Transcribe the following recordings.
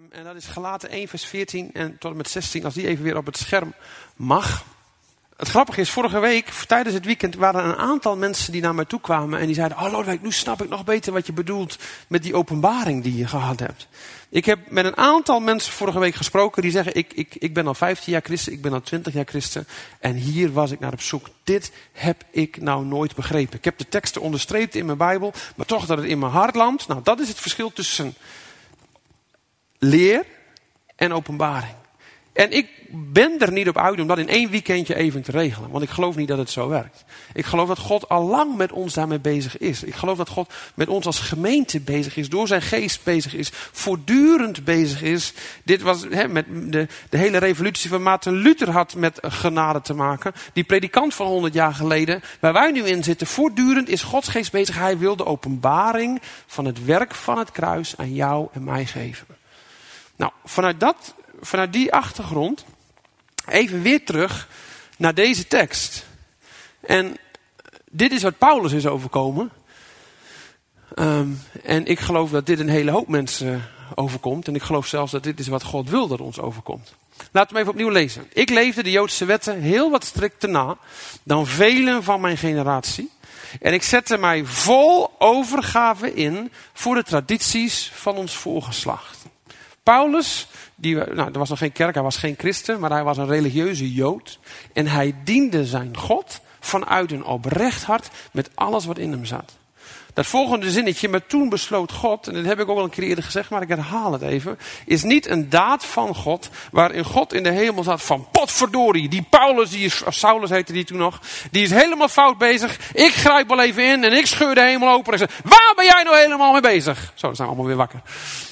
En dat is Galaten 1 vers 14 en tot en met 16, als die even weer op het scherm mag. Het grappige is, vorige week, tijdens het weekend, waren er een aantal mensen die naar mij toe kwamen en die zeiden, oh Lodewijk, nu snap ik nog beter wat je bedoelt met die openbaring die je gehad hebt. Ik heb met een aantal mensen vorige week gesproken die zeggen, ik ben al 15 jaar christen, ik ben al 20 jaar christen en hier was ik naar op zoek. Dit heb ik nou nooit begrepen. Ik heb de teksten onderstreept in mijn Bijbel, maar toch dat het in mijn hart landt. Nou, dat is het verschil tussen leer en openbaring. En ik ben er niet op uit om dat in 1 weekendje even te regelen. Want ik geloof niet dat het zo werkt. Ik geloof dat God al lang met ons daarmee bezig is. Ik geloof dat God met ons als gemeente bezig is. Door zijn geest bezig is. Voortdurend bezig is. Dit was met de hele revolutie van Maarten Luther had met genade te maken. Die predikant van 100 jaar geleden. Waar wij nu in zitten. Voortdurend is Gods geest bezig. Hij wil de openbaring van het werk van het kruis aan jou en mij geven. Nou, vanuit die achtergrond even weer terug naar deze tekst. En dit is wat Paulus is overkomen. En ik geloof dat dit een hele hoop mensen overkomt. En ik geloof zelfs dat dit is wat God wil dat ons overkomt. Laten we even opnieuw lezen. Ik leefde de Joodse wetten heel wat strikter na dan velen van mijn generatie. En ik zette mij vol overgave in voor de tradities van ons voorgeslacht. Paulus, er was nog geen kerk, hij was geen christen, maar hij was een religieuze Jood. En hij diende zijn God vanuit een oprecht hart met alles wat in hem zat. Dat volgende zinnetje, maar toen besloot God, en dat heb ik ook al een keer eerder gezegd, maar ik herhaal het even, is niet een daad van God, waarin God in de hemel zat van potverdorie, die Paulus, Saulus heette die toen nog, die is helemaal fout bezig, ik grijp wel even in en ik scheur de hemel open en zeg, waar ben jij nou helemaal mee bezig? Zo, dan zijn we allemaal weer wakker.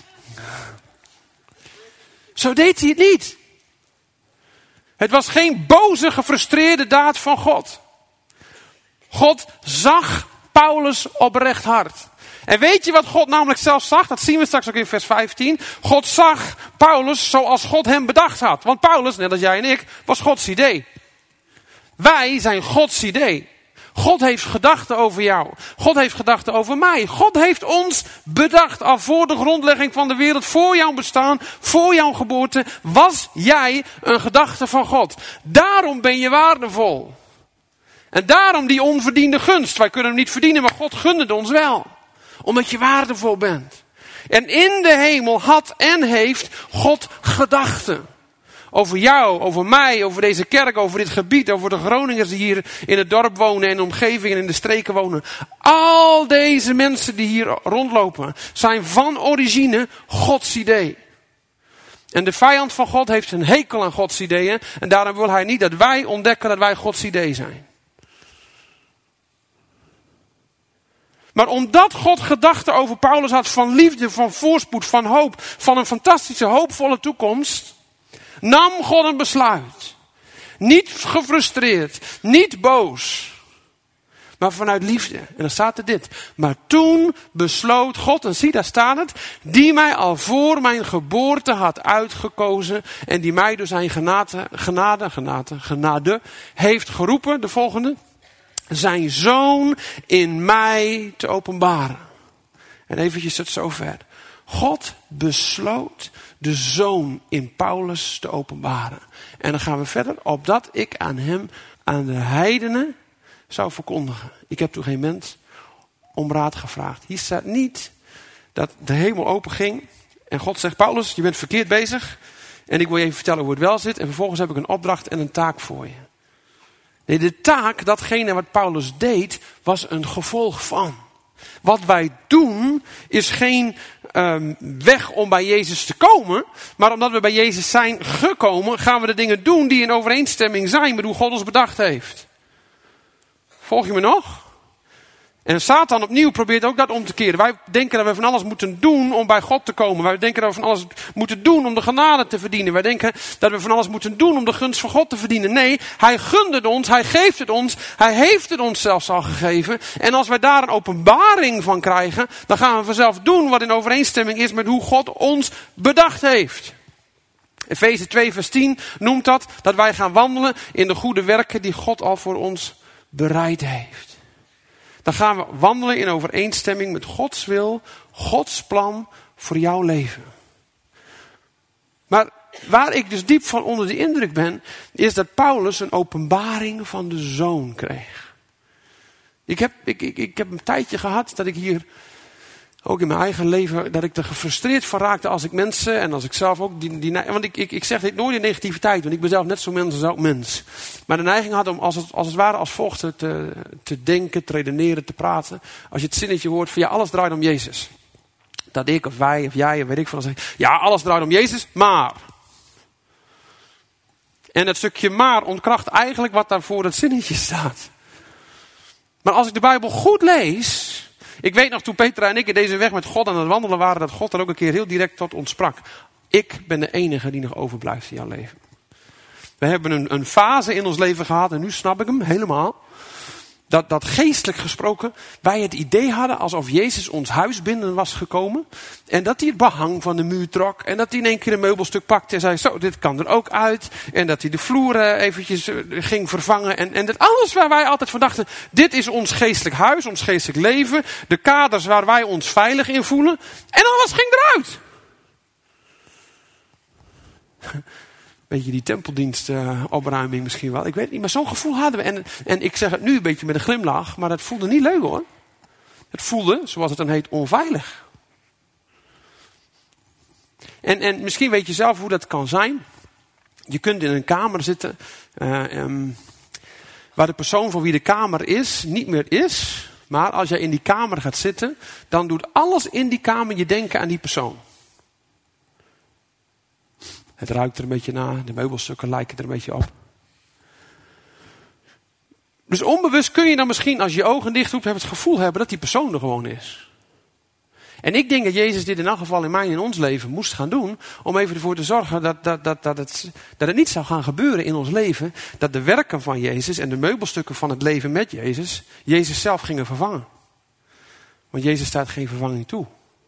Zo deed hij het niet. Het was geen boze, gefrustreerde daad van God. God zag Paulus oprecht hart. En weet je wat God namelijk zelf zag? Dat zien we straks ook in vers 15. God zag Paulus zoals God hem bedacht had. Want Paulus, net als jij en ik, was Gods idee. Wij zijn Gods idee. God heeft gedachten over jou. God heeft gedachten over mij. God heeft ons bedacht. Al voor de grondlegging van de wereld. Voor jouw bestaan. Voor jouw geboorte. Was jij een gedachte van God. Daarom ben je waardevol. En daarom die onverdiende gunst. Wij kunnen hem niet verdienen. Maar God gunde het ons wel. Omdat je waardevol bent. En in de hemel had en heeft God gedachten. Over jou, over mij, over deze kerk, over dit gebied, over de Groningers die hier in het dorp wonen en de omgeving en in de streken wonen. Al deze mensen die hier rondlopen zijn van origine Gods idee. En de vijand van God heeft een hekel aan Gods ideeën en daarom wil hij niet dat wij ontdekken dat wij Gods idee zijn. Maar omdat God gedachten over Paulus had van liefde, van voorspoed, van hoop, van een fantastische, hoopvolle toekomst, nam God een besluit. Niet gefrustreerd, niet boos, maar vanuit liefde. En dan staat er dit. Maar toen besloot God, en zie daar staat het, die mij al voor mijn geboorte had uitgekozen en die mij door zijn genade heeft geroepen, de volgende, zijn zoon in mij te openbaren. En eventjes tot zover. God besloot de zoon in Paulus te openbaren. En dan gaan we verder, opdat ik aan hem, aan de heidenen, zou verkondigen. Ik heb toen geen mens om raad gevraagd. Hier staat niet dat de hemel open ging en God zegt, Paulus, je bent verkeerd bezig. En ik wil je even vertellen hoe het wel zit. En vervolgens heb ik een opdracht en een taak voor je. Nee, de taak, datgene wat Paulus deed, was een gevolg van. Wat wij doen is geen weg om bij Jezus te komen. Maar omdat we bij Jezus zijn gekomen, gaan we de dingen doen die in overeenstemming zijn met hoe God ons bedacht heeft. Volg je me nog? En Satan opnieuw probeert ook dat om te keren. Wij denken dat we van alles moeten doen om bij God te komen. Wij denken dat we van alles moeten doen om de genade te verdienen. Wij denken dat we van alles moeten doen om de gunst van God te verdienen. Nee, hij gunde het ons, hij geeft het ons, hij heeft het ons zelfs al gegeven. En als wij daar een openbaring van krijgen, dan gaan we vanzelf doen wat in overeenstemming is met hoe God ons bedacht heeft. Efeze 2 vers 10 noemt dat wij gaan wandelen in de goede werken die God al voor ons bereid heeft. Dan gaan we wandelen in overeenstemming met Gods wil, Gods plan voor jouw leven. Maar waar ik dus diep van onder de indruk ben, is dat Paulus een openbaring van de Zoon kreeg. Ik heb een tijdje gehad dat ik hier, ook in mijn eigen leven, dat ik er gefrustreerd van raakte als ik mensen en als ik zelf ook, want ik zeg dit nooit in negativiteit, want ik ben zelf net zo mens als ook mens. Maar de neiging had om als het ware als volgt te denken, te redeneren, te praten. Als je het zinnetje hoort van ja, alles draait om Jezus. Dat ik of wij of jij of weet ik van, dan zeg ik, ja, alles draait om Jezus, maar. En het stukje maar ontkracht eigenlijk wat daar voor het zinnetje staat. Maar als ik de Bijbel goed lees. Ik weet nog toen Petra en ik in deze weg met God aan het wandelen waren. Dat God er ook een keer heel direct tot ons sprak. Ik ben de enige die nog overblijft in jouw leven. We hebben een fase in ons leven gehad. En nu snap ik hem helemaal. Dat geestelijk gesproken wij het idee hadden alsof Jezus ons huis binnen was gekomen. En dat hij het behang van de muur trok. En dat hij in één keer een meubelstuk pakte en zei, zo, dit kan er ook uit. En dat hij de vloer eventjes ging vervangen. En dat alles waar wij altijd van dachten, dit is ons geestelijk huis, ons geestelijk leven. De kaders waar wij ons veilig in voelen. En alles ging eruit. Beetje die tempeldienst opruiming misschien wel. Ik weet het niet, maar zo'n gevoel hadden we. En ik zeg het nu een beetje met een glimlach, maar het voelde niet leuk hoor. Het voelde, zoals het dan heet, onveilig. En misschien weet je zelf hoe dat kan zijn. Je kunt in een kamer zitten waar de persoon voor wie de kamer is, niet meer is. Maar als jij in die kamer gaat zitten, dan doet alles in die kamer je denken aan die persoon. Het ruikt er een beetje naar. De meubelstukken lijken er een beetje op. Dus onbewust kun je dan misschien als je ogen dicht doet het gevoel hebben dat die persoon er gewoon is. En ik denk dat Jezus dit in elk geval in mijn en ons leven moest gaan doen. Om even ervoor te zorgen dat het niet zou gaan gebeuren in ons leven. Dat de werken van Jezus en de meubelstukken van het leven met Jezus zelf gingen vervangen. Want Jezus staat geen vervanging toe.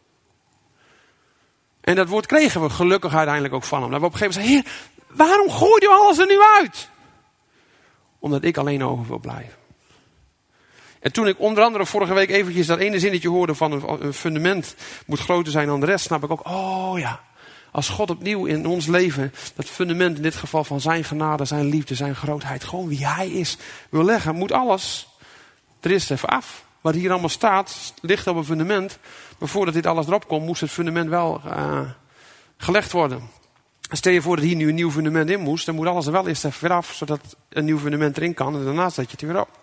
En dat woord kregen we gelukkig uiteindelijk ook van hem. Dat we op een gegeven moment zeiden, Heer, waarom gooit u alles er nu uit? Omdat ik alleen over wil blijven. En toen ik onder andere vorige week eventjes dat ene zinnetje hoorde van een fundament moet groter zijn dan de rest, snap ik ook, oh ja, als God opnieuw in ons leven dat fundament, in dit geval van zijn genade, zijn liefde, zijn grootheid, gewoon wie hij is, wil leggen, moet alles er eerst even af. Wat hier allemaal staat, ligt op een fundament. Maar voordat dit alles erop komt, moest het fundament wel gelegd worden. Stel je voor dat hier nu een nieuw fundament in moest, dan moet alles er wel eerst even weer af, zodat een nieuw fundament erin kan. En daarna zet je het weer op.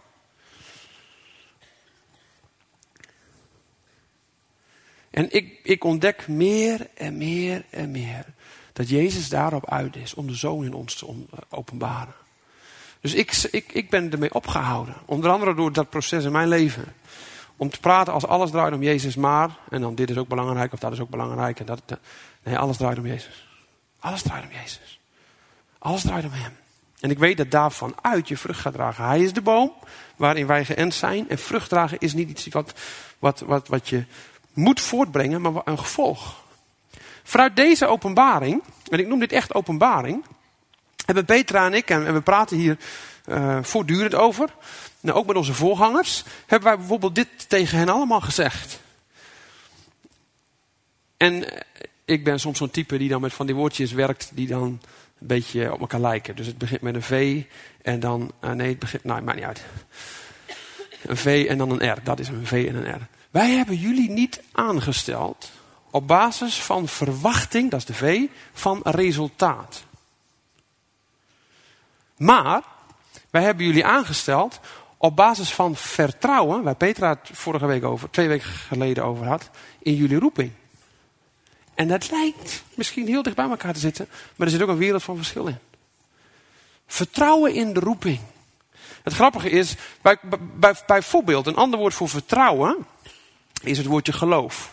En ik ontdek meer en meer en meer dat Jezus daarop uit is om de Zoon in ons te openbaren. Dus ik ben ermee opgehouden. Onder andere door dat proces in mijn leven. Om te praten als alles draait om Jezus maar. En dan dit is ook belangrijk of dat is ook belangrijk. En nee, alles draait om Jezus. Alles draait om Jezus. Alles draait om hem. En ik weet dat daarvan uit je vrucht gaat dragen. Hij is de boom waarin wij geënt zijn. En vrucht dragen is niet iets wat je moet voortbrengen, maar een gevolg. Vanuit deze openbaring, en ik noem dit echt openbaring, hebben Petra en ik, en we praten hier voortdurend over, nou, ook met onze voorgangers, hebben wij bijvoorbeeld dit tegen hen allemaal gezegd. En ik ben soms zo'n type die dan met van die woordjes werkt die dan een beetje op elkaar lijken. Dus het begint met een V en dan, maakt niet uit. Een V en dan een R, dat is een V en een R. Wij hebben jullie niet aangesteld op basis van verwachting, dat is de V, van resultaat. Maar wij hebben jullie aangesteld op basis van vertrouwen, waar Petra het 2 weken geleden over had, in jullie roeping. En dat lijkt misschien heel dicht bij elkaar te zitten, maar er zit ook een wereld van verschil in. Vertrouwen in de roeping. Het grappige is, bijvoorbeeld een ander woord voor vertrouwen is het woordje geloof.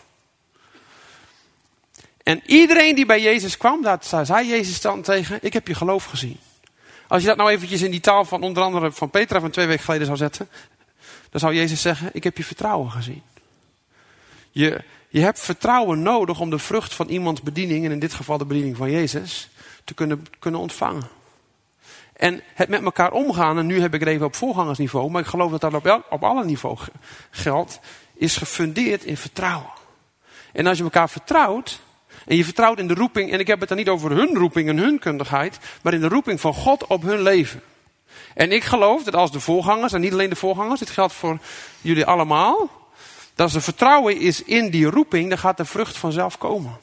En iedereen die bij Jezus kwam, daar zei Jezus dan tegen, ik heb je geloof gezien. Als je dat nou eventjes in die taal van onder andere van Petra van 2 weken geleden zou zetten, dan zou Jezus zeggen, ik heb je vertrouwen gezien. Je hebt vertrouwen nodig om de vrucht van iemands bediening, en in dit geval de bediening van Jezus, te kunnen ontvangen. En het met elkaar omgaan, en nu heb ik het even op voorgangersniveau, maar ik geloof dat dat op alle niveaus geldt, is gefundeerd in vertrouwen. En als je elkaar vertrouwt, En je vertrouwt in de roeping, en ik heb het dan niet over hun roeping en hun kundigheid, maar in de roeping van God op hun leven. En ik geloof dat als de voorgangers, en niet alleen de voorgangers, dit geldt voor jullie allemaal, dat als er vertrouwen is in die roeping, dan gaat de vrucht vanzelf komen.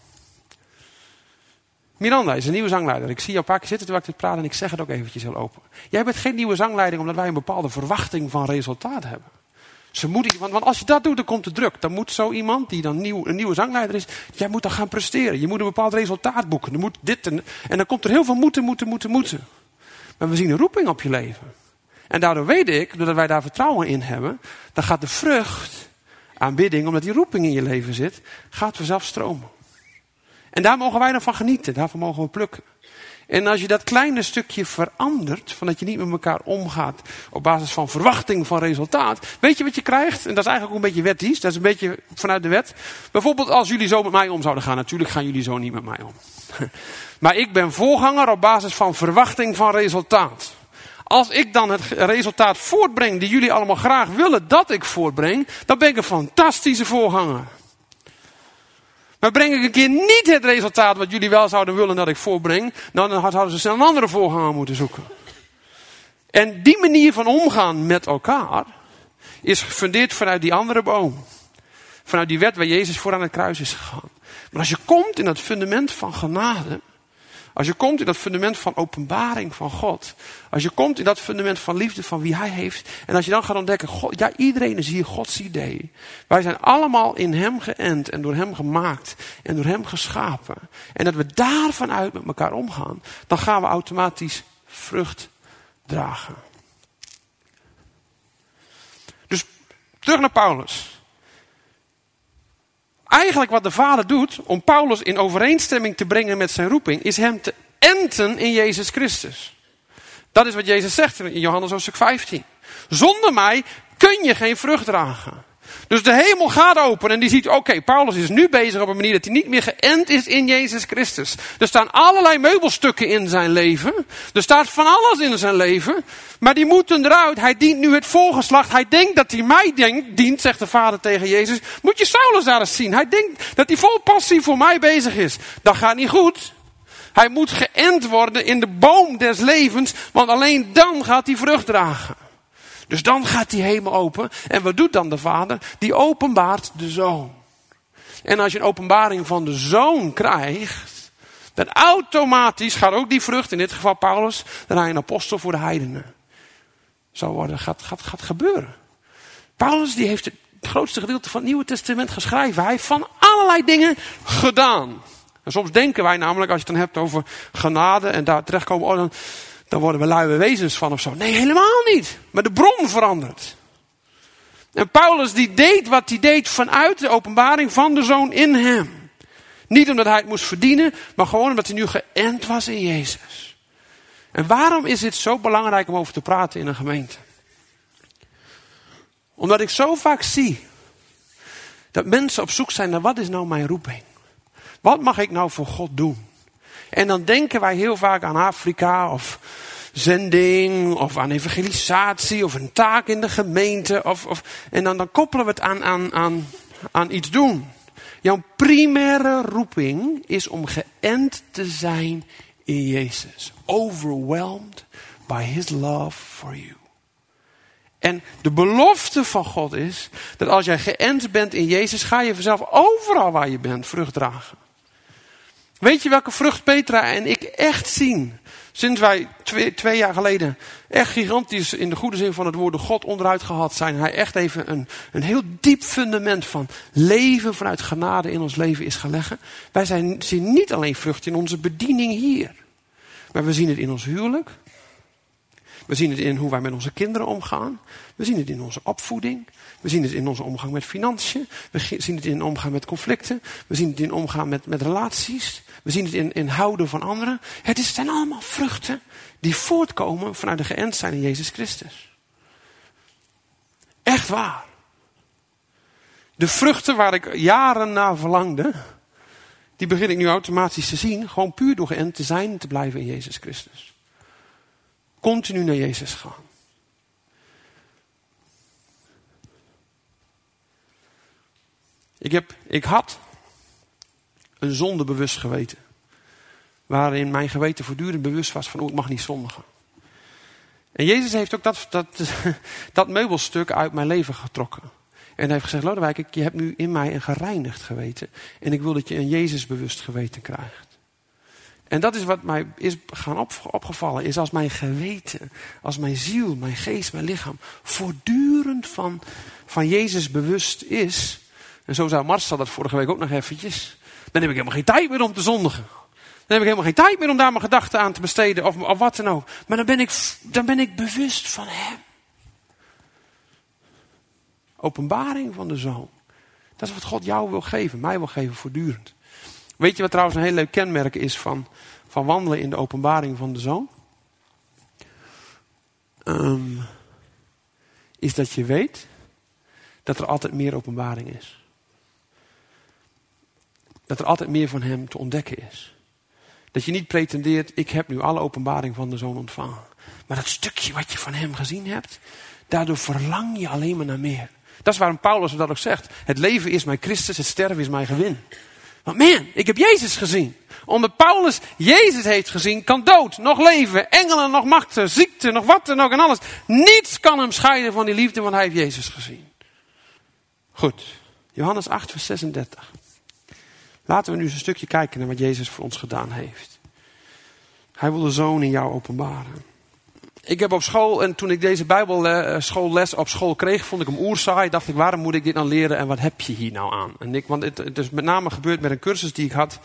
Miranda is een nieuwe zangleider. Ik zie jou een paar keer zitten terwijl ik dit praat en ik zeg het ook eventjes heel open. Jij bent geen nieuwe zangleiding omdat wij een bepaalde verwachting van resultaat hebben. Want als je dat doet, dan komt de druk. Dan moet zo iemand die dan een nieuwe zangleider is, jij moet dan gaan presteren. Je moet een bepaald resultaat boeken. Dan moet dit en dan komt er heel veel moeten. Maar we zien een roeping op je leven. En daardoor weet ik, doordat wij daar vertrouwen in hebben, dan gaat de vrucht, aanbidding, omdat die roeping in je leven zit, gaat vanzelf stromen. En daar mogen wij dan van genieten. Daarvan mogen we plukken. En als je dat kleine stukje verandert, van dat je niet met elkaar omgaat op basis van verwachting van resultaat. Weet je wat je krijgt? En dat is eigenlijk ook een beetje wettisch. Dat is een beetje vanuit de wet. Bijvoorbeeld als jullie zo met mij om zouden gaan. Natuurlijk gaan jullie zo niet met mij om. Maar ik ben voorganger op basis van verwachting van resultaat. Als ik dan het resultaat voortbreng die jullie allemaal graag willen dat ik voortbreng, dan ben ik een fantastische voorganger. Maar breng ik een keer niet het resultaat wat jullie wel zouden willen dat ik voortbreng, dan zouden ze snel een andere voorganger moeten zoeken. En die manier van omgaan met elkaar is gefundeerd vanuit die andere boom. Vanuit die wet waar Jezus voor aan het kruis is gegaan. Maar als je komt in dat fundament van genade, als je komt in dat fundament van openbaring van God, als je komt in dat fundament van liefde van wie hij heeft, en als je dan gaat ontdekken, God, ja, iedereen is hier Gods idee. Wij zijn allemaal in hem geënt en door hem gemaakt en door hem geschapen. En dat we daarvan uit met elkaar omgaan, dan gaan we automatisch vrucht dragen. Dus terug naar Paulus. Eigenlijk wat de Vader doet om Paulus in overeenstemming te brengen met zijn roeping, is hem te enten in Jezus Christus. Dat is wat Jezus zegt in Johannes hoofdstuk 15. Zonder mij kun je geen vrucht dragen. Dus de hemel gaat open en die ziet, oké, Paulus is nu bezig op een manier dat hij niet meer geënt is in Jezus Christus. Er staan allerlei meubelstukken in zijn leven. Er staat van alles in zijn leven. Maar die moeten eruit. Hij dient nu het voorgeslacht. Hij denkt dat hij mij dient, zegt de Vader tegen Jezus. Moet je Saulus daar eens zien. Hij denkt dat hij vol passie voor mij bezig is. Dat gaat niet goed. Hij moet geënt worden in de boom des levens. Want alleen dan gaat hij vrucht dragen. Dus dan gaat die hemel open. En wat doet dan de Vader? Die openbaart de Zoon. En als je een openbaring van de Zoon krijgt, dan automatisch gaat ook die vrucht, in dit geval Paulus, dan hij een apostel voor de heidenen zou worden. Gaat gebeuren. Paulus die heeft het grootste gedeelte van het Nieuwe Testament geschreven. Hij heeft van allerlei dingen gedaan. En soms denken wij namelijk, als je het dan hebt over genade en daar terechtkomen, dan worden we luie wezens van of zo. Nee, helemaal niet. Maar de bron verandert. En Paulus die deed wat hij deed vanuit de openbaring van de Zoon in hem. Niet omdat hij het moest verdienen, maar gewoon omdat hij nu geënt was in Jezus. En waarom is dit zo belangrijk om over te praten in een gemeente? Omdat ik zo vaak zie dat mensen op zoek zijn naar wat is nou mijn roeping? Wat mag ik nou voor God doen? En dan denken wij heel vaak aan Afrika of zending of aan evangelisatie of een taak in de gemeente. En dan koppelen we het aan iets doen. Jouw primaire roeping is om geënt te zijn in Jezus. Overwhelmed by his love for you. En de belofte van God is dat als jij geënt bent in Jezus, ga je vanzelf overal waar je bent vrucht dragen. Weet je welke vrucht Petra en ik echt zien? Sinds wij twee jaar geleden echt gigantisch in de goede zin van het woord de God onderuit gehad zijn. Hij echt even een heel diep fundament van leven vanuit genade in ons leven is gelegd. Wij zien niet alleen vrucht in onze bediening hier. Maar we zien het in ons huwelijk. We zien het in hoe wij met onze kinderen omgaan. We zien het in onze opvoeding. We zien het in onze omgang met financiën. We zien het in omgaan met conflicten. We zien het in omgaan met relaties. We zien het in houden van anderen. Het zijn allemaal vruchten die voortkomen vanuit de geënt zijn in Jezus Christus. Echt waar. De vruchten waar ik jaren naar verlangde, die begin ik nu automatisch te zien. Gewoon puur door geënt te zijn en te blijven in Jezus Christus. Continu naar Jezus gaan. Ik had een zondebewust geweten. Waarin mijn geweten voortdurend bewust was van, ik mag niet zondigen. En Jezus heeft ook dat meubelstuk uit mijn leven getrokken. En hij heeft gezegd, Lodewijk, je hebt nu in mij een gereinigd geweten. En ik wil dat je een Jezus bewust geweten krijgt. En dat is wat mij is gaan opgevallen. Is als mijn geweten, als mijn ziel, mijn geest, mijn lichaam voortdurend van Jezus bewust is. En zo zei Marcel dat vorige week ook nog eventjes. Dan heb ik helemaal geen tijd meer om te zondigen. Dan heb ik helemaal geen tijd meer om daar mijn gedachten aan te besteden. Of wat dan ook. Maar dan ben ik bewust van hem. Openbaring van de Zoon. Dat is wat God jou wil geven. Mij wil geven voortdurend. Weet je wat trouwens een heel leuk kenmerk is van wandelen in de openbaring van de Zoon? Is dat je weet dat er altijd meer openbaring is. Dat er altijd meer van hem te ontdekken is. Dat je niet pretendeert, ik heb nu alle openbaring van de Zoon ontvangen. Maar dat stukje wat je van hem gezien hebt, daardoor verlang je alleen maar naar meer. Dat is waarom Paulus dat ook zegt. Het leven is mijn Christus, het sterven is mijn gewin. Want man, ik heb Jezus gezien. Omdat Paulus Jezus heeft gezien, kan dood, nog leven, engelen, nog machten, ziekte, nog wat dan ook en alles. Niets kan hem scheiden van die liefde, want hij heeft Jezus gezien. Goed, Johannes 8 vers 36. Laten we nu eens een stukje kijken naar wat Jezus voor ons gedaan heeft. Hij wil de Zoon in jou openbaren. Ik heb op school, en toen ik deze bijbelschoolles op school kreeg, vond ik hem oerzaai. Dacht ik, waarom moet ik dit nou leren en wat heb je hier nou aan? Want het is met name gebeurd met een cursus die ik had.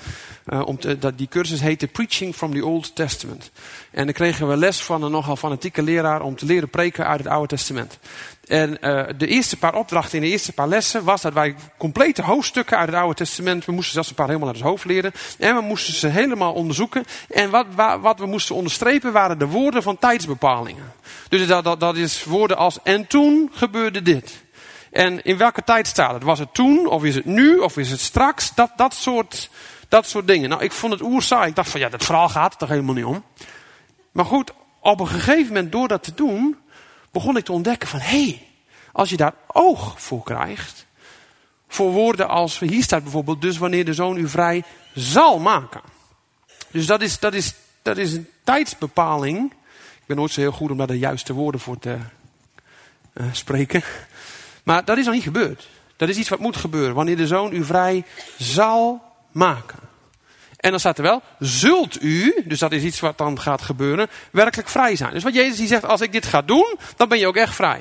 Die cursus heette Preaching from the Old Testament. En dan kregen we les van een nogal fanatieke leraar om te leren preken uit het Oude Testament. En de eerste paar opdrachten in de eerste paar lessen was dat wij complete hoofdstukken uit het Oude Testament, we moesten zelfs een paar helemaal naar het hoofd leren. En we moesten ze helemaal onderzoeken. En wat we moesten onderstrepen waren de woorden van tijdsbepalingen. Dus dat is woorden als, en toen gebeurde dit. En in welke tijd staat het? Was het toen, of is het nu, of is het straks? Dat soort dingen. Nou, ik vond het oerzaai. Ik dacht van, dat verhaal gaat er toch helemaal niet om. Maar goed, op een gegeven moment door dat te doen, begon ik te ontdekken van, als je daar oog voor krijgt, voor woorden als, hier staat bijvoorbeeld, dus wanneer de Zoon u vrij zal maken. Dus dat is een tijdsbepaling. Ik ben nooit zo heel goed om daar de juiste woorden voor te spreken. Maar dat is nog niet gebeurd. Dat is iets wat moet gebeuren. Wanneer de Zoon u vrij zal maken. En dan staat er wel, zult u, dus dat is iets wat dan gaat gebeuren, werkelijk vrij zijn. Dus wat Jezus hier zegt, als ik dit ga doen, dan ben je ook echt vrij.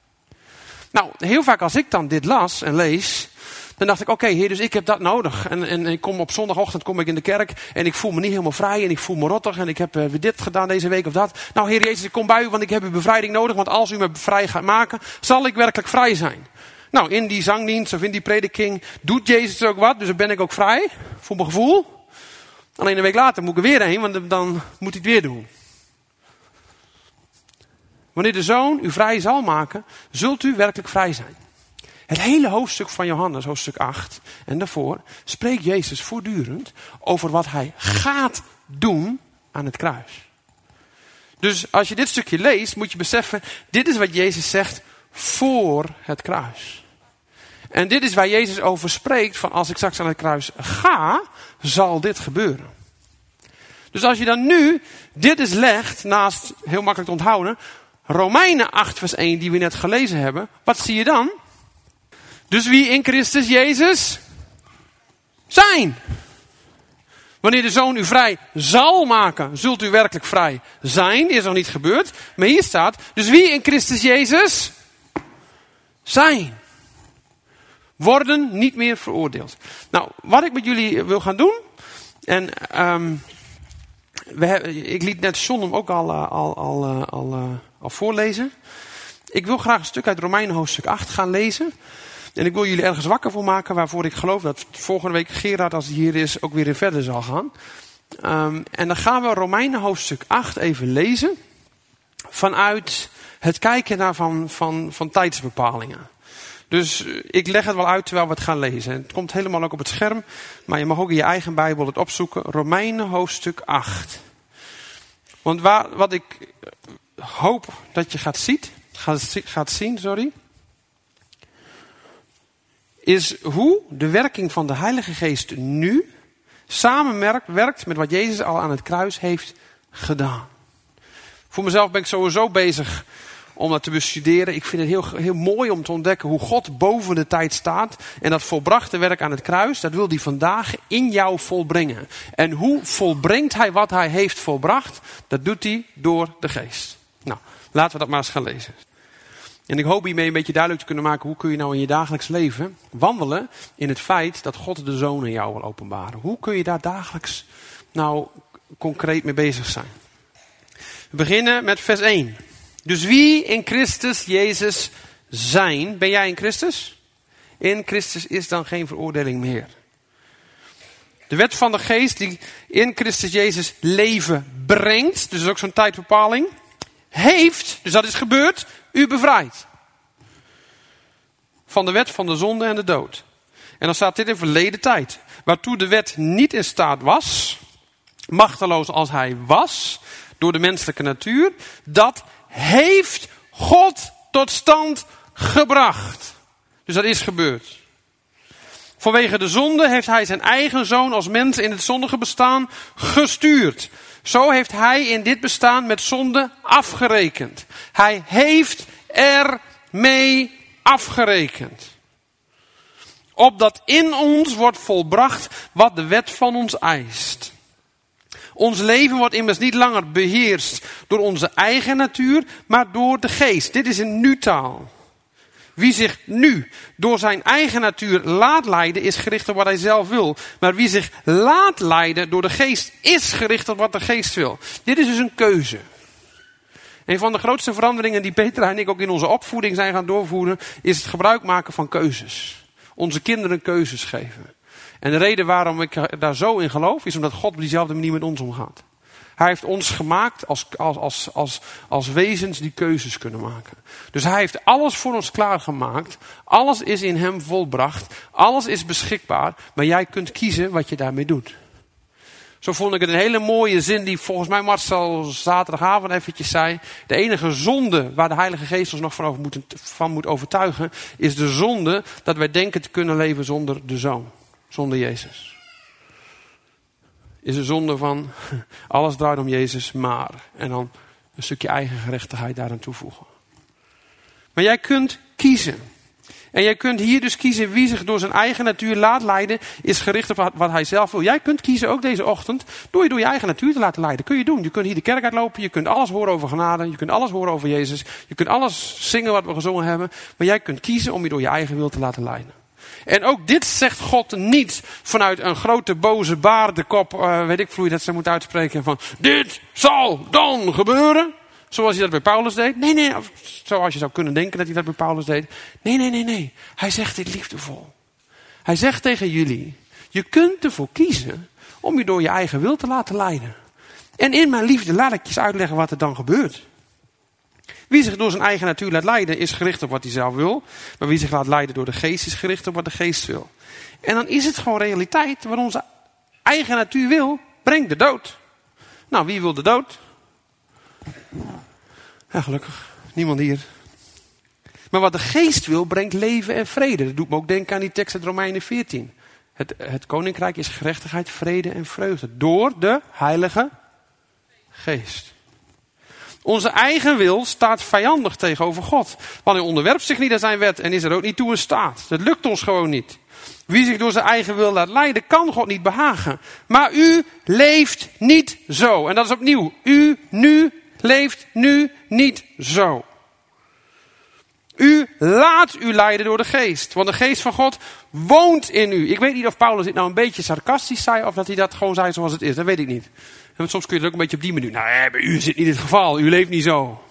Nou, heel vaak als ik dan dit las en lees, dan dacht ik, oké, Heer, dus ik heb dat nodig. En ik kom op zondagochtend in de kerk en ik voel me niet helemaal vrij en ik voel me rottig en ik heb weer dit gedaan deze week of dat. Nou, Heer Jezus, ik kom bij u, want ik heb uw bevrijding nodig, want als u me vrij gaat maken, zal ik werkelijk vrij zijn. Nou, in die zangdienst of in die prediking doet Jezus ook wat, dus dan ben ik ook vrij, voor mijn gevoel. Alleen een week later moet ik er weer heen, want dan moet hij het weer doen. Wanneer de Zoon u vrij zal maken, zult u werkelijk vrij zijn. Het hele hoofdstuk van Johannes, hoofdstuk 8 en daarvoor, spreekt Jezus voortdurend over wat hij gaat doen aan het kruis. Dus als je dit stukje leest, moet je beseffen, dit is wat Jezus zegt voor het kruis. En dit is waar Jezus over spreekt, van als ik straks aan het kruis ga, zal dit gebeuren. Dus als je dan nu dit eens legt, naast, heel makkelijk te onthouden, Romeinen 8 vers 1 die we net gelezen hebben, wat zie je dan? Dus wie in Christus Jezus zijn. Wanneer de Zoon u vrij zal maken, zult u werkelijk vrij zijn. Is nog niet gebeurd. Maar hier staat, dus wie in Christus Jezus zijn. Worden niet meer veroordeeld. Nou, wat ik met jullie wil gaan doen. En ik liet net John hem ook al voorlezen. Ik wil graag een stuk uit Romeinen hoofdstuk 8 gaan lezen. En ik wil jullie ergens wakker voor maken. Waarvoor ik geloof dat volgende week Gerard, als hij hier is, ook weer in verder zal gaan. En dan gaan we Romeinen hoofdstuk 8 even lezen. Vanuit het kijken naar van tijdsbepalingen. Dus ik leg het wel uit terwijl we het gaan lezen. Het komt helemaal ook op het scherm. Maar je mag ook in je eigen Bijbel het opzoeken. Romeinen hoofdstuk 8. Want wat ik hoop dat je gaat zien, is hoe de werking van de Heilige Geest nu samenwerkt met wat Jezus al aan het kruis heeft gedaan. Voor mezelf ben ik sowieso bezig om dat te bestuderen. Ik vind het heel mooi om te ontdekken hoe God boven de tijd staat. En dat volbrachte werk aan het kruis, dat wil hij vandaag in jou volbrengen. En hoe volbrengt hij wat hij heeft volbracht? Dat doet hij door de geest. Nou, laten we dat maar eens gaan lezen. En ik hoop hiermee een beetje duidelijk te kunnen maken, hoe kun je nou in je dagelijks leven wandelen in het feit dat God de Zoon in jou wil openbaren. Hoe kun je daar dagelijks nou concreet mee bezig zijn? We beginnen met vers 1. Dus wie in Christus Jezus zijn, ben jij in Christus? In Christus is dan geen veroordeling meer. De wet van de geest die in Christus Jezus leven brengt, dus ook zo'n tijdbepaling, heeft, dus dat is gebeurd, u bevrijd. Van de wet van de zonde en de dood. En dan staat dit in verleden tijd. Waartoe de wet niet in staat was, machteloos als hij was, door de menselijke natuur, dat heeft God tot stand gebracht. Dus dat is gebeurd. Vanwege de zonde heeft hij zijn eigen zoon als mens in het zondige bestaan gestuurd. Zo heeft hij in dit bestaan met zonde afgerekend. Hij heeft er mee afgerekend. Opdat in ons wordt volbracht wat de wet van ons eist. Ons leven wordt immers niet langer beheerst door onze eigen natuur, maar door de geest. Dit is een nu-taal. Wie zich nu door zijn eigen natuur laat leiden, is gericht op wat hij zelf wil. Maar wie zich laat leiden door de geest, is gericht op wat de geest wil. Dit is dus een keuze. Een van de grootste veranderingen die Petra en ik ook in onze opvoeding zijn gaan doorvoeren, is het gebruik maken van keuzes. Onze kinderen keuzes geven. En de reden waarom ik daar zo in geloof, is omdat God op diezelfde manier met ons omgaat. Hij heeft ons gemaakt als wezens die keuzes kunnen maken. Dus hij heeft alles voor ons klaargemaakt. Alles is in hem volbracht. Alles is beschikbaar. Maar jij kunt kiezen wat je daarmee doet. Zo vond ik het een hele mooie zin die volgens mij Marcel zaterdagavond eventjes zei. De enige zonde waar de Heilige Geest ons nog van moet overtuigen, is de zonde dat wij denken te kunnen leven zonder de Zoon. Zonder Jezus. Is een zonde van alles draait om Jezus, maar. En dan een stukje eigen gerechtigheid daaraan toevoegen. Maar jij kunt kiezen. En jij kunt hier dus kiezen wie zich door zijn eigen natuur laat leiden, is gericht op wat hij zelf wil. Jij kunt kiezen ook deze ochtend door je door je eigen natuur te laten leiden. Kun je doen. Je kunt hier de kerk uitlopen. Je kunt alles horen over genade. Je kunt alles horen over Jezus. Je kunt alles zingen wat we gezongen hebben. Maar jij kunt kiezen om je door je eigen wil te laten leiden. En ook dit zegt God niet vanuit een grote boze baardenkop, weet ik hoe je dat ze moet uitspreken, van dit zal dan gebeuren. Zoals hij dat bij Paulus deed. Nee, zoals je zou kunnen denken dat hij dat bij Paulus deed. Nee. Hij zegt dit liefdevol. Hij zegt tegen jullie, je kunt ervoor kiezen om je door je eigen wil te laten leiden. En in mijn liefde laat ik je eens uitleggen wat er dan gebeurt. Wie zich door zijn eigen natuur laat leiden, is gericht op wat hij zelf wil. Maar wie zich laat leiden door de geest, is gericht op wat de geest wil. En dan is het gewoon realiteit. Wat onze eigen natuur wil, brengt de dood. Nou, wie wil de dood? Ja, gelukkig. Niemand hier. Maar wat de geest wil, brengt leven en vrede. Dat doet me ook denken aan die tekst uit Romeinen 14. Het koninkrijk is gerechtigheid, vrede en vreugde. Door de Heilige Geest. Onze eigen wil staat vijandig tegenover God. Want hij onderwerpt zich niet aan zijn wet en is er ook niet toe in staat. Dat lukt ons gewoon niet. Wie zich door zijn eigen wil laat leiden, kan God niet behagen. Maar u leeft niet zo. En dat is opnieuw. U leeft nu niet zo. U laat u leiden door de geest. Want de geest van God woont in u. Ik weet niet of Paulus dit nou een beetje sarcastisch zei, of dat hij dat gewoon zei zoals het is. Dat weet ik niet. En soms kun je het ook een beetje op die manier. Nou, bij u zit niet het geval. U leeft niet zo.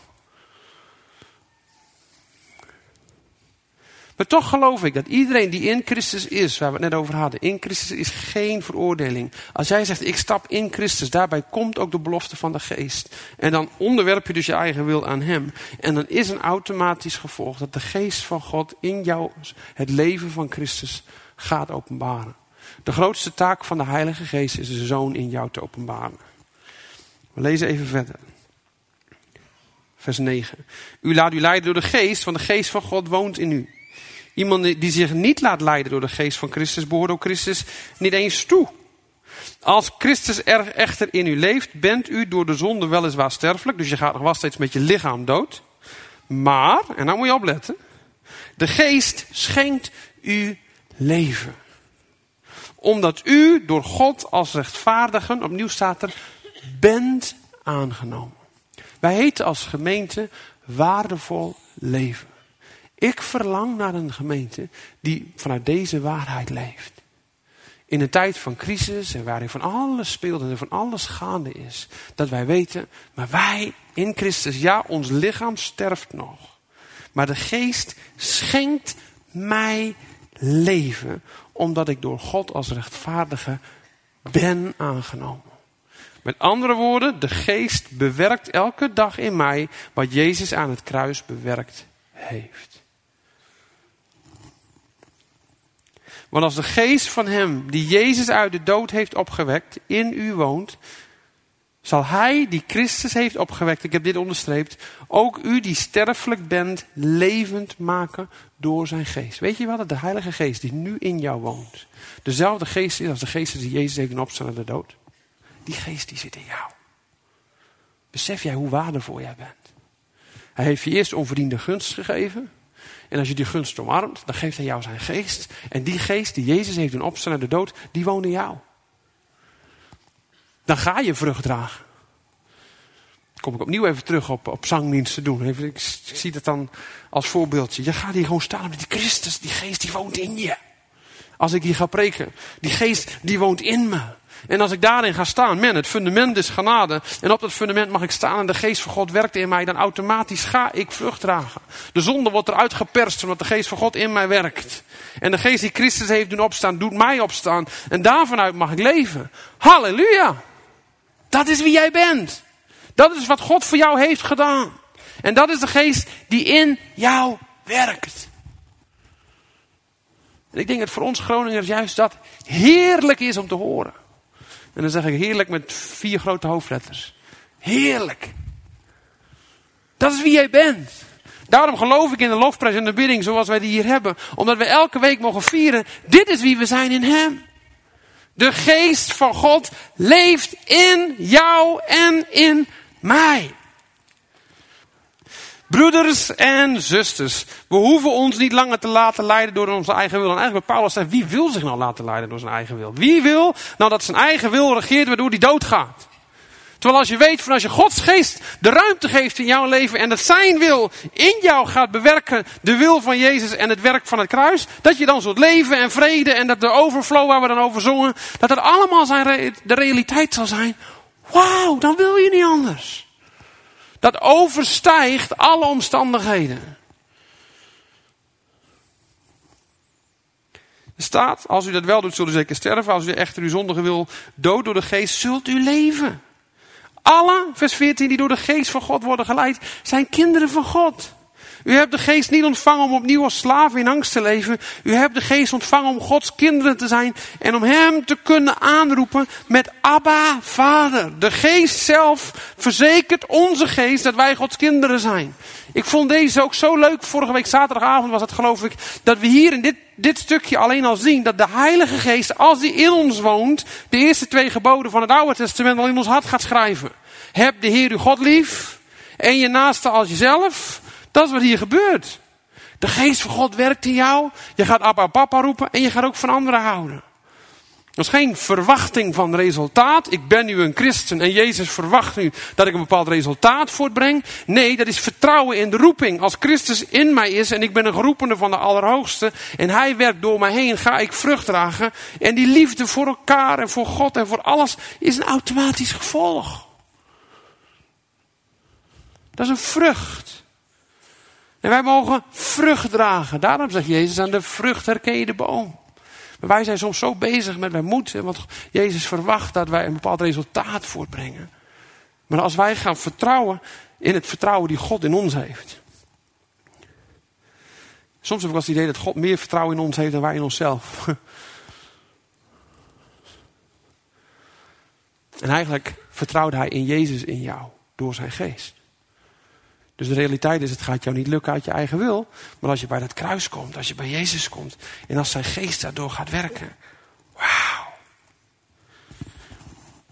Maar toch geloof ik dat iedereen die in Christus is, waar we het net over hadden, in Christus is geen veroordeling. Als jij zegt, ik stap in Christus, daarbij komt ook de belofte van de geest. En dan onderwerp je dus je eigen wil aan hem. En dan is een automatisch gevolg dat de geest van God in jou het leven van Christus gaat openbaren. De grootste taak van de Heilige Geest is de Zoon in jou te openbaren. We lezen even verder. Vers 9. U laat u leiden door de geest, want de geest van God woont in u. Iemand die zich niet laat leiden door de geest van Christus, behoort ook Christus niet eens toe. Als Christus echter in u leeft, bent u door de zonde weliswaar sterfelijk. Dus je gaat nog wel steeds met je lichaam dood. Maar, en nou moet je opletten. De geest schenkt u leven. Omdat u door God als rechtvaardigen, opnieuw staat er, bent aangenomen. Wij heten als gemeente waardevol leven. Ik verlang naar een gemeente die vanuit deze waarheid leeft. In een tijd van crisis en waarin van alles speelt en er van alles gaande is. Dat wij weten, maar wij in Christus, ja, ons lichaam sterft nog. Maar de geest schenkt mij leven. Omdat ik door God als rechtvaardige ben aangenomen. Met andere woorden, de geest bewerkt elke dag in mij wat Jezus aan het kruis bewerkt heeft. Want als de geest van hem die Jezus uit de dood heeft opgewekt in u woont, zal hij die Christus heeft opgewekt, ik heb dit onderstreept, ook u die sterfelijk bent levend maken door zijn geest. Weet je wel dat de Heilige Geest die nu in jou woont, dezelfde geest is als de geest die Jezus heeft doen opstaan uit de dood? Die geest die zit in jou. Besef jij hoe waardevol jij bent? Hij heeft je eerst onverdiende gunst gegeven. En als je die gunst omarmt, dan geeft hij jou zijn geest. En die geest die Jezus heeft doen opstaan uit de dood, die woont in jou. Dan ga je vrucht dragen. Dan kom ik opnieuw even terug op zangdiensten doen. Ik zie dat dan als voorbeeldje. Je gaat hier gewoon staan met die Christus, die geest die woont in je. Als ik hier ga preken, die geest die woont in me. En als ik daarin ga staan, het fundament is genade. En op dat fundament mag ik staan en de geest van God werkt in mij. Dan automatisch ga ik vrucht dragen. De zonde wordt eruit geperst omdat de geest van God in mij werkt. En de geest die Christus heeft doen opstaan, doet mij opstaan. En daarvanuit mag ik leven. Halleluja! Dat is wie jij bent. Dat is wat God voor jou heeft gedaan. En dat is de geest die in jou werkt. En ik denk dat voor ons Groningers juist dat heerlijk is om te horen. En dan zeg ik heerlijk met 4 grote hoofdletters. Heerlijk. Dat is wie jij bent. Daarom geloof ik in de lofprijs en de bidding zoals wij die hier hebben. Omdat we elke week mogen vieren. Dit is wie we zijn in hem. De geest van God leeft in jou en in mij. Broeders en zusters, we hoeven ons niet langer te laten leiden door onze eigen wil. En eigenlijk bij Paulus zegt, wie wil zich nou laten leiden door zijn eigen wil? Wie wil nou dat zijn eigen wil regeert waardoor hij doodgaat? Terwijl als je weet, van als je Gods geest de ruimte geeft in jouw leven en dat zijn wil in jou gaat bewerken, de wil van Jezus en het werk van het kruis, dat je dan zult leven en vrede en dat de overflow waar we dan over zongen, dat het allemaal de realiteit zal zijn. Wauw, dan wil je niet anders. Dat overstijgt alle omstandigheden. Er staat, als u dat wel doet, zult u zeker sterven. Als u echter uw zondige wil dood door de geest, zult u leven. Alle, vers 14, die door de geest van God worden geleid, zijn kinderen van God. U hebt de geest niet ontvangen om opnieuw als slaven in angst te leven. U hebt de geest ontvangen om Gods kinderen te zijn en om hem te kunnen aanroepen met Abba, Vader. De geest zelf verzekert onze geest dat wij Gods kinderen zijn. Ik vond deze ook zo leuk. Vorige week zaterdagavond was het, geloof ik, dat we hier in dit stukje alleen al zien dat de Heilige Geest, als die in ons woont, de eerste 2 geboden van het Oude Testament al in ons hart gaat schrijven. Heb de Heer uw God lief en je naaste als jezelf. Dat is wat hier gebeurt. De geest van God werkt in jou. Je gaat Abba Papa roepen en je gaat ook van anderen houden. Dat is geen verwachting van resultaat. Ik ben nu een christen en Jezus verwacht nu dat ik een bepaald resultaat voortbreng. Nee, dat is vertrouwen in de roeping. Als Christus in mij is en ik ben een geroepene van de Allerhoogste en Hij werkt door mij heen, ga ik vrucht dragen. En die liefde voor elkaar en voor God en voor alles is een automatisch gevolg. Dat is een vrucht. En wij mogen vrucht dragen. Daarom zegt Jezus, aan de vrucht herken je de boom. Maar wij zijn soms zo bezig met wij moeten, want Jezus verwacht dat wij een bepaald resultaat voortbrengen. Maar als wij gaan vertrouwen in het vertrouwen die God in ons heeft. Soms heb ik wel het idee dat God meer vertrouwen in ons heeft dan wij in onszelf. En eigenlijk vertrouwt Hij in Jezus in jou, door zijn geest. Dus de realiteit is, het gaat jou niet lukken uit je eigen wil. Maar als je bij dat kruis komt, als je bij Jezus komt. En als zijn geest daardoor gaat werken. Wauw.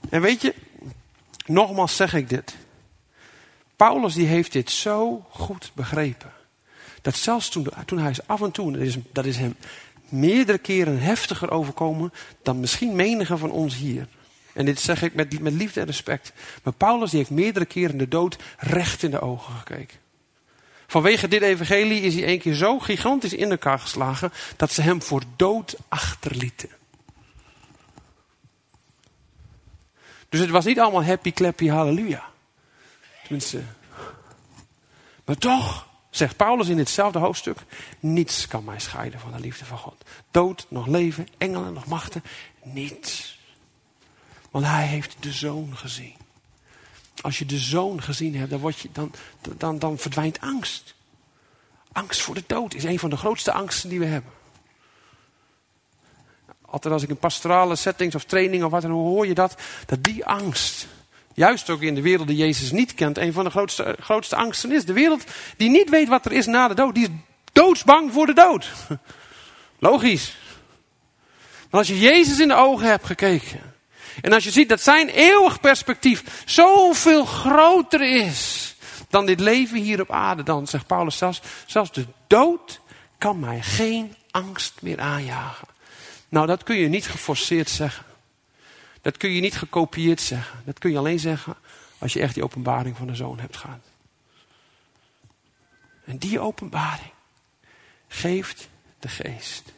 En weet je, nogmaals zeg ik dit. Paulus die heeft dit zo goed begrepen. Dat zelfs toen hij is af en toe, dat is hem meerdere keren heftiger overkomen dan misschien menige van ons hier. En dit zeg ik met liefde en respect. Maar Paulus die heeft meerdere keren de dood recht in de ogen gekeken. Vanwege dit evangelie is hij 1 keer zo gigantisch in elkaar geslagen dat ze hem voor dood achterlieten. Dus het was niet allemaal happy clappy halleluja. Tenminste. Maar toch, zegt Paulus in ditzelfde hoofdstuk, niets kan mij scheiden van de liefde van God. Dood, nog leven, engelen, nog machten, niets. Want hij heeft de Zoon gezien. Als je de Zoon gezien hebt, dan verdwijnt angst. Angst voor de dood is een van de grootste angsten die we hebben. Altijd als ik in pastorale settings of training of wat dan, hoe hoor je dat die angst, juist ook in de wereld die Jezus niet kent, een van de grootste angsten is. De wereld die niet weet wat er is na de dood, die is doodsbang voor de dood. Logisch. Maar als je Jezus in de ogen hebt gekeken, en als je ziet dat zijn eeuwig perspectief zoveel groter is dan dit leven hier op aarde, dan zegt Paulus zelfs de dood kan mij geen angst meer aanjagen. Nou, dat kun je niet geforceerd zeggen. Dat kun je niet gekopieerd zeggen. Dat kun je alleen zeggen als je echt die openbaring van de Zoon hebt gehad. En die openbaring geeft de Geest.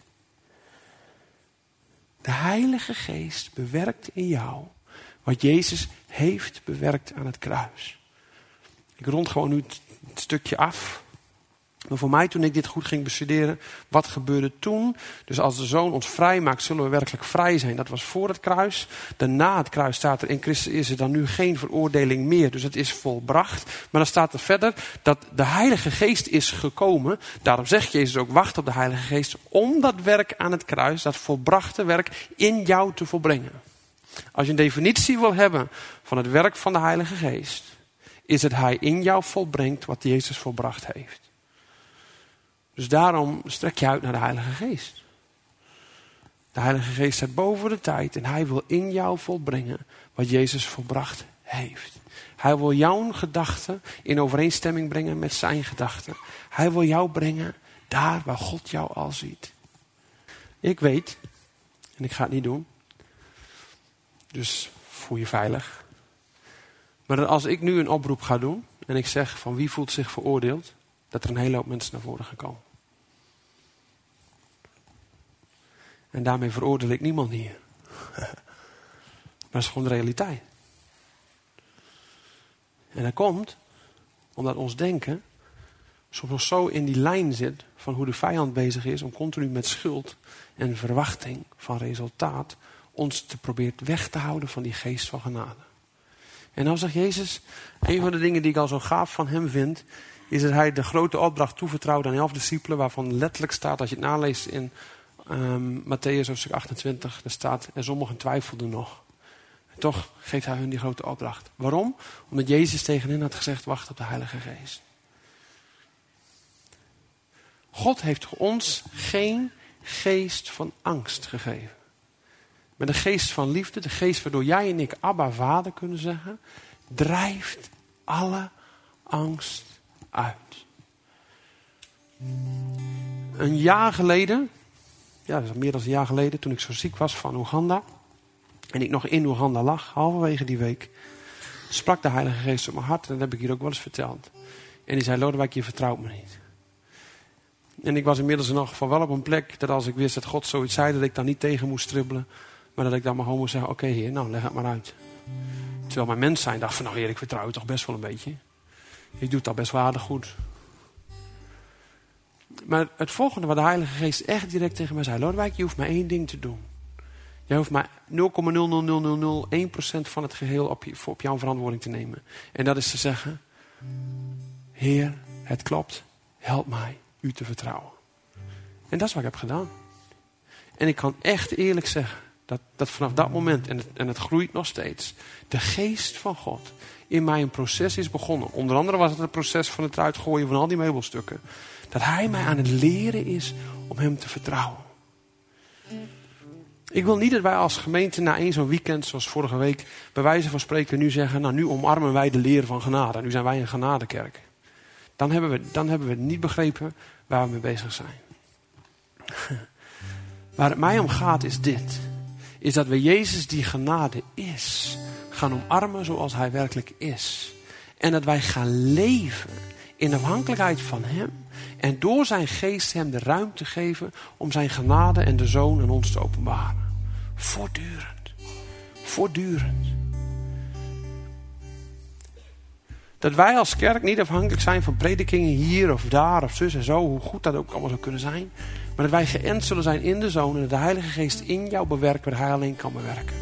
De Heilige Geest bewerkt in jou wat Jezus heeft bewerkt aan het kruis. Ik rond gewoon nu het stukje af. Maar voor mij, toen ik dit goed ging bestuderen, wat gebeurde toen? Dus als de Zoon ons vrij maakt, zullen we werkelijk vrij zijn. Dat was voor het kruis. Daarna het kruis staat er, in Christus is er dan nu geen veroordeling meer. Dus het is volbracht. Maar dan staat er verder dat de Heilige Geest is gekomen. Daarom zegt Jezus ook, wacht op de Heilige Geest, om dat werk aan het kruis, dat volbrachte werk, in jou te volbrengen. Als je een definitie wil hebben van het werk van de Heilige Geest, is het hij in jou volbrengt wat Jezus volbracht heeft. Dus daarom strek je uit naar de Heilige Geest. De Heilige Geest staat boven de tijd en hij wil in jou volbrengen wat Jezus volbracht heeft. Hij wil jouw gedachten in overeenstemming brengen met zijn gedachten. Hij wil jou brengen daar waar God jou al ziet. Ik weet, en ik ga het niet doen, dus voel je veilig. Maar dat als ik nu een oproep ga doen en ik zeg van wie voelt zich veroordeeld, dat er een hele hoop mensen naar voren gaan komen. En daarmee veroordeel ik niemand hier. Maar dat is gewoon de realiteit. En dat komt omdat ons denken soms nog zo in die lijn zit van hoe de vijand bezig is om continu met schuld en verwachting van resultaat ons te proberen weg te houden van die geest van genade. En dan zegt Jezus, een van de dingen die ik al zo gaaf van hem vind, is dat hij de grote opdracht toevertrouwde aan 11 discipelen, waarvan letterlijk staat, als je het naleest in Mattheüs hoofdstuk 28, daar staat, en sommigen twijfelden nog. En toch geeft hij hun die grote opdracht. Waarom? Omdat Jezus tegen hen had gezegd, wacht op de Heilige Geest. God heeft ons geen geest van angst gegeven. Maar de geest van liefde, de geest waardoor jij en ik Abba Vader kunnen zeggen, drijft alle angst uit. Een jaar geleden, ja, dat is al meer dan een jaar geleden, toen ik zo ziek was van Oeganda en ik nog in Oeganda lag, halverwege die week, sprak de Heilige Geest op mijn hart, en dat heb ik hier ook wel eens verteld. En die zei, Lodewijk, je vertrouwt me niet. En ik was inmiddels in elk geval wel op een plek dat als ik wist dat God zoiets zei, dat ik daar niet tegen moest stribbelen, maar dat ik dan maar gewoon moest zeggen, oké, Heer, nou leg het maar uit. Terwijl mijn mens zijn dacht van, nou Heer, ik vertrouw je toch best wel een beetje. Ik doe het al best wel aardig goed. Maar het volgende wat de Heilige Geest echt direct tegen mij zei, Lodewijk, je hoeft maar één ding te doen. Jij hoeft maar 0,00001% van het geheel op jouw verantwoording te nemen. En dat is te zeggen, Heer, het klopt, help mij u te vertrouwen. En dat is wat ik heb gedaan. En ik kan echt eerlijk zeggen, dat vanaf dat moment, en het groeit nog steeds, de geest van God in mij een proces is begonnen. Onder andere was het het proces van het eruit gooien van al die meubelstukken. Dat hij mij aan het leren is om hem te vertrouwen. Ik wil niet dat wij als gemeente na één zo'n weekend, zoals vorige week, bij wijze van spreken nu zeggen, nou nu omarmen wij de leer van genade. Nu zijn wij een genadekerk. Dan hebben we niet begrepen waar we mee bezig zijn. Waar het mij om gaat is dit. Is dat we Jezus die genade is, gaan omarmen zoals hij werkelijk is. En dat wij gaan leven in afhankelijkheid van hem. En door zijn geest hem de ruimte geven om zijn genade en de Zoon aan ons te openbaren. Voortdurend. Voortdurend. Dat wij als kerk niet afhankelijk zijn van predikingen hier of daar of zus en zo. Hoe goed dat ook allemaal zou kunnen zijn. Maar dat wij geënt zullen zijn in de Zoon. En dat de Heilige Geest in jou bewerkt wat hij alleen kan bewerken.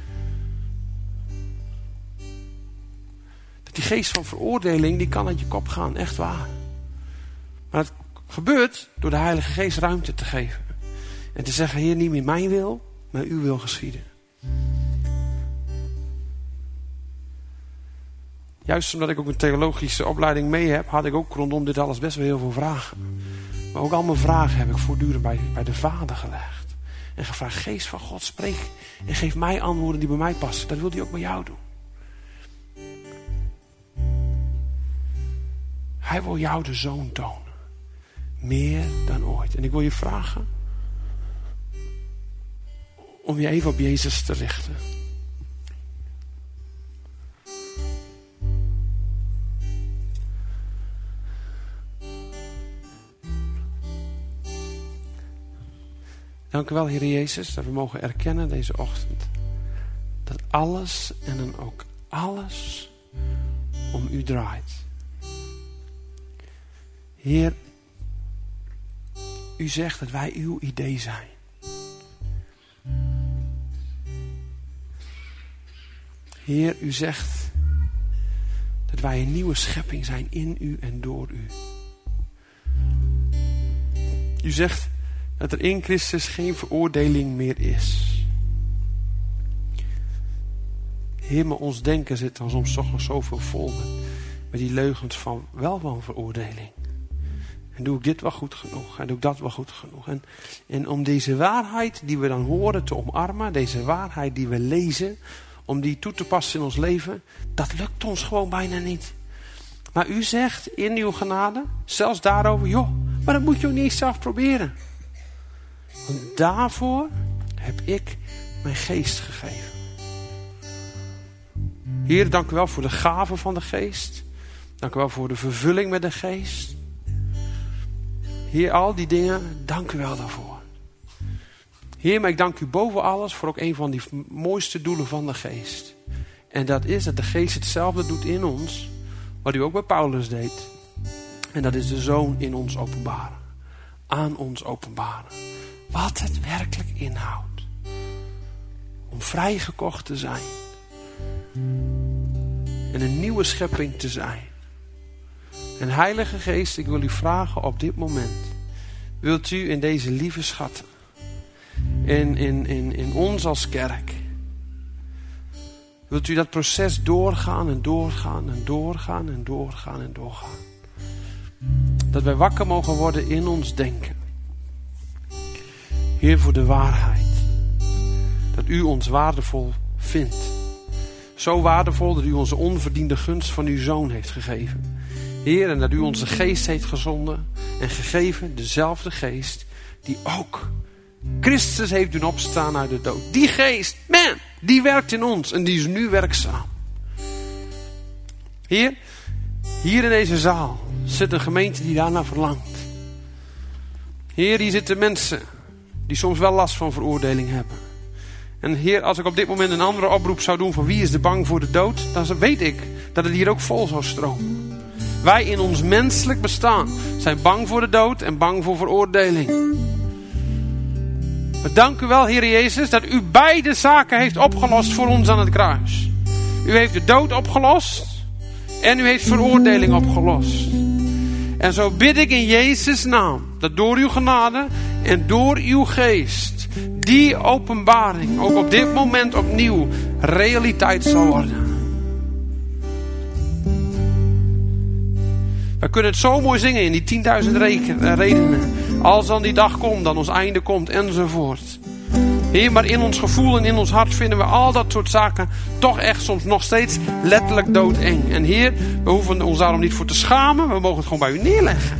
Dat die geest van veroordeling, die kan uit je kop gaan. Echt waar. Maar het gebeurt door de Heilige Geest ruimte te geven. En te zeggen, Heer, niet meer mijn wil, maar uw wil geschieden. Juist omdat ik ook een theologische opleiding mee heb, had ik ook rondom dit alles best wel heel veel vragen. Maar ook al mijn vragen heb ik voortdurend bij de Vader gelegd. En gevraagd, Geest van God, spreek en geef mij antwoorden die bij mij passen. Dat wil hij ook bij jou doen. Hij wil jou de Zoon tonen. Meer dan ooit. En ik wil je vragen om je even op Jezus te richten. Dank u wel, Heer Jezus, dat we mogen erkennen deze ochtend dat alles en dan ook alles om u draait. Heer, u zegt dat wij uw idee zijn. Heer, u zegt dat wij een nieuwe schepping zijn in u en door u. U zegt dat er in Christus geen veroordeling meer is. Heer, maar ons denken zit dan soms toch nog zoveel vol met die leugens van veroordeling. En doe ik dit wel goed genoeg? En doe ik dat wel goed genoeg? En om deze waarheid die we dan horen te omarmen, deze waarheid die we lezen, om die toe te passen in ons leven, dat lukt ons gewoon bijna niet. Maar u zegt in uw genade, zelfs daarover, joh, maar dat moet je ook niet eens zelf proberen. Want daarvoor heb ik mijn geest gegeven. Heer, dank u wel voor de gave van de geest. Dank u wel voor de vervulling met de geest. Heer, al die dingen, dank u wel daarvoor. Heer, maar ik dank u boven alles voor ook een van die mooiste doelen van de geest. En dat is dat de geest hetzelfde doet in ons, wat u ook bij Paulus deed. En dat is de Zoon in ons openbaren. Aan ons openbaren. Wat het werkelijk inhoudt. Om vrijgekocht te zijn. En een nieuwe schepping te zijn. En Heilige Geest, ik wil u vragen op dit moment. Wilt u in deze lieve schatten. In ons als kerk. Wilt u dat proces doorgaan en doorgaan en doorgaan en doorgaan en doorgaan. Dat wij wakker mogen worden in ons denken. Heer, voor de waarheid. Dat u ons waardevol vindt. Zo waardevol dat u onze onverdiende gunst van uw Zoon heeft gegeven. Heer, en dat u onze geest heeft gezonden en gegeven, dezelfde geest die ook Christus heeft doen opstaan uit de dood. Die geest, man, die werkt in ons en die is nu werkzaam. Heer, hier in deze zaal zit een gemeente die daarnaar verlangt. Heer, hier zitten mensen die soms wel last van veroordeling hebben. En Heer, als ik op dit moment een andere oproep zou doen van wie is er bang voor de dood, dan weet ik dat het hier ook vol zou stromen. Wij in ons menselijk bestaan zijn bang voor de dood en bang voor veroordeling. Maar dank u wel, Heer Jezus, dat u beide zaken heeft opgelost voor ons aan het kruis. U heeft de dood opgelost en u heeft veroordeling opgelost. En zo bid ik in Jezus' naam, dat door uw genade en door uw geest, die openbaring ook op dit moment opnieuw realiteit zal worden. We kunnen het zo mooi zingen in die 10.000 redenen. Als dan die dag komt, dan ons einde komt enzovoort. Heer, maar in ons gevoel en in ons hart vinden we al dat soort zaken toch echt soms nog steeds letterlijk doodeng. En Heer, we hoeven ons daarom niet voor te schamen. We mogen het gewoon bij u neerleggen.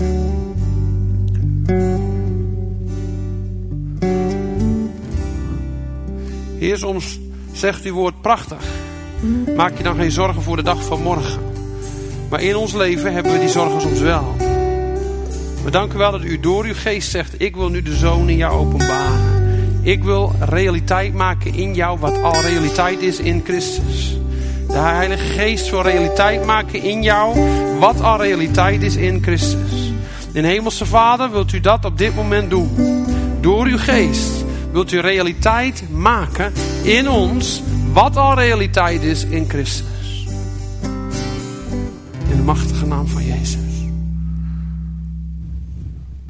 Heer, soms zegt uw woord prachtig. Maak je dan geen zorgen voor de dag van morgen. Maar in ons leven hebben we die zorgen soms wel. We danken wel dat u door uw geest zegt, ik wil nu de Zoon in jou openbaren. Ik wil realiteit maken in jou wat al realiteit is in Christus. De Heilige Geest wil realiteit maken in jou wat al realiteit is in Christus. In Hemelse Vader, wilt u dat op dit moment doen. Door uw geest wilt u realiteit maken in ons wat al realiteit is in Christus. In de machtige naam van Jezus.